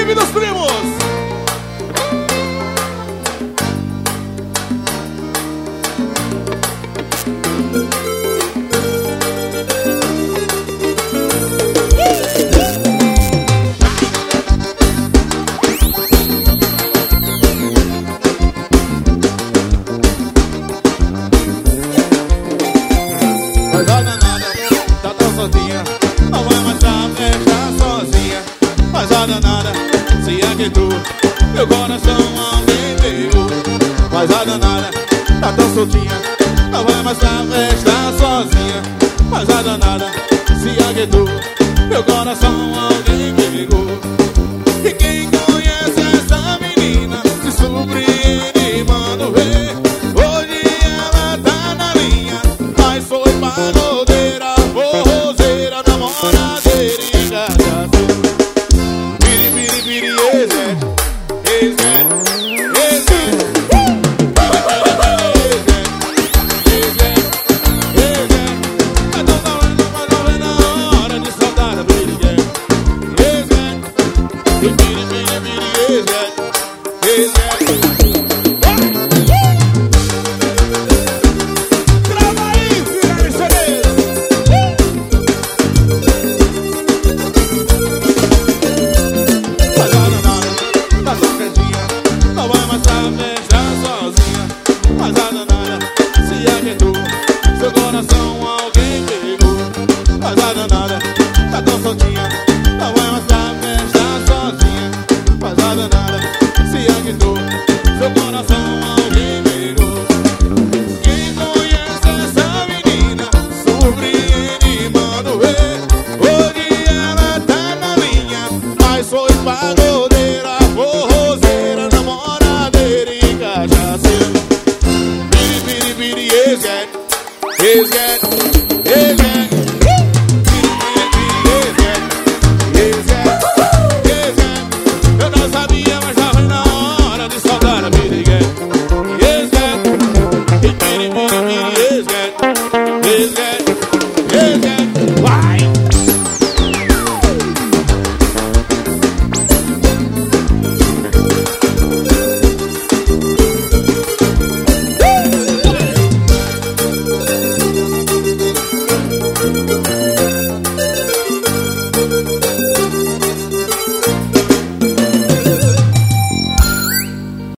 equipe dos primos. Mas a danada tá tão soltinha, não vai mais pra festa sozinha. Mas a danada se aquietou, meu coração alguém pegou. Mas a danada tá tão soltinha, não vai mais pra festa sozinha. Mas a danada se aquietou, meu coração alguém pegou. E quem conhece essa menina se surpreende, mano, vê. Hoje ela tá na linha, mas foi pagodeira, forrozeira, namoradeira e cachaça. Biri, biri, biri, exete, exete, exete. Grava aí, filha de cereja. Mas a danada tá tão quietinha, não vai mais pra festa sozinha. Mas a danada se aquietou, seu coração alguém pegou. Mas a danada tá tão soltinha, não vai mais pra festa sozinha. Mas a danada se aquietou, seu coração alguém pegou. Quem conhece essa menina surpreende, mano, vê. Hoje ela tá na linha, mas foi pagodeira, forrozeira, namoradeira e cachaceira. Biri, biri, biri, esquete, esquete.